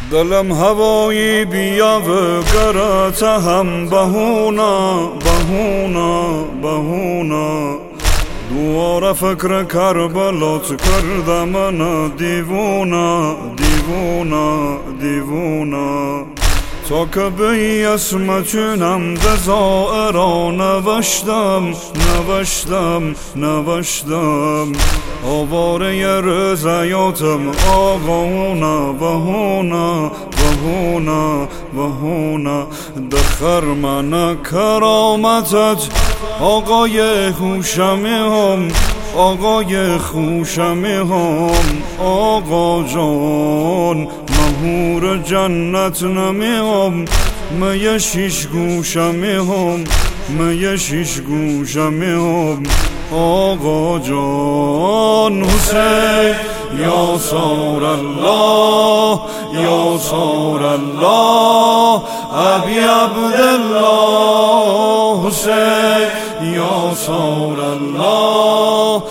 دلم هوایی بیا و گرت هم بهونا دوباره فکر کربلات کرده من دیوونا تا که به اسم چونم دزائرا نوشتم آواره رضایاتم آقاونا بهونا دخر من کرامتت آقای خوشمی هم آقا جان مهور جنت نمیم می شیش گوشمی هم آقا جان حسین یا صور الله ابی عبدالله حسین یا صور الله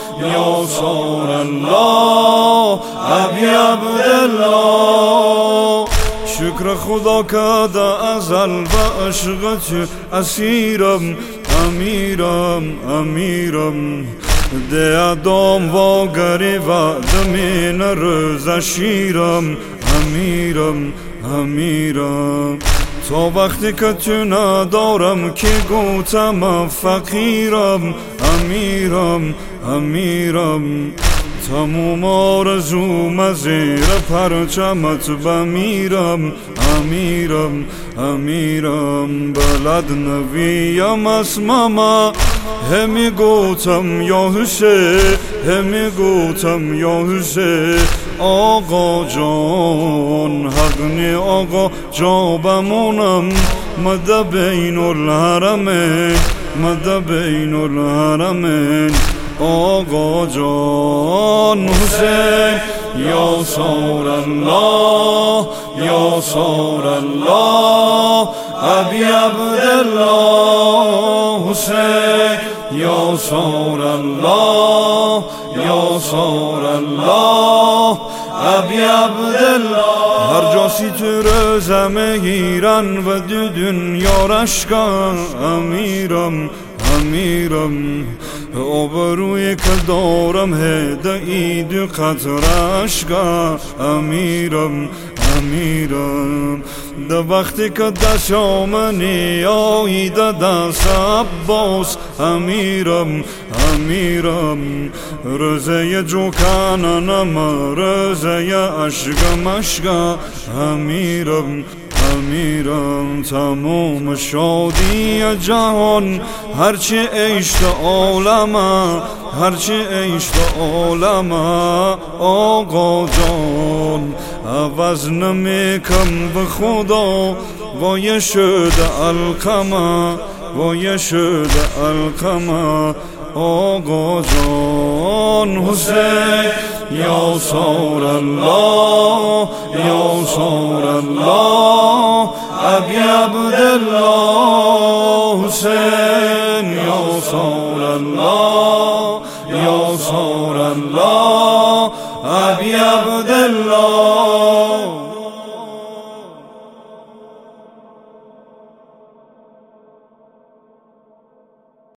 ابی عبدالله شکر خدا که در ازل و عشقت اسیرم امیرم ده ادام و گریو دمین رز شیرم امیرم تا وقتی که تو ندارم که گوتم فقیرم امیرم تموم آرزوم زیر پرچمت بمیرم امیرم بلد نویم اسمم همی گوتم یا حسین آقا جان حقنی آقا جا بمونم مده بین الحرمین آقا جان حسین یا صور الله ابی عبدالله حسین یا صور الله ابی عبدالله هر جاسی تو رزم ایران و دو دنیا رشکا امیرم آبروی که دارم هده ایدو قطرشگا امیرم ده وقتی که دشامنی آیده دست عباس امیرم رزه جوکاننم رزه عشق مشگا امیرم تمام شادی جهان هرچی عشق عالمه آقا جان عوض نمیکم به خدا وای شده القمه آقا جان حسین یا صور الله ابی عبدالله حسین یا صور الله